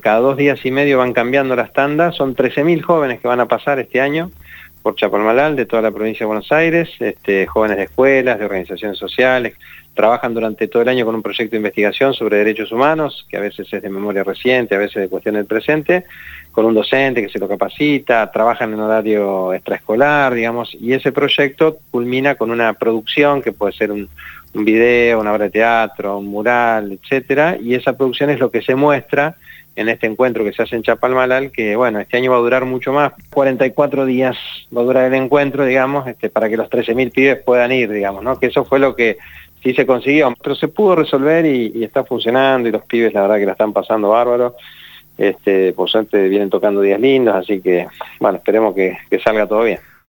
cada 2 días y medio van cambiando las tandas, son 13.000 jóvenes que van a pasar este año por Chapalmalal, de toda la provincia de Buenos Aires, jóvenes de escuelas, de organizaciones sociales, trabajan durante todo el año con un proyecto de investigación sobre derechos humanos, que a veces es de memoria reciente, a veces de cuestión del presente, con un docente que se lo capacita, trabajan en horario extraescolar, digamos, y ese proyecto culmina con una producción que puede ser un video, una obra de teatro, un mural, etcétera, y esa producción es lo que se muestra en este encuentro que se hace en Chapalmalal, que bueno, este año va a durar mucho más, 44 días va a durar el encuentro, digamos, para que los 13.000 pibes puedan ir, digamos, ¿no? Que eso fue lo que sí se consiguió, pero se pudo resolver y está funcionando, y los pibes la verdad que la están pasando bárbaro, por suerte vienen tocando días lindos, así que bueno, esperemos que salga todo bien.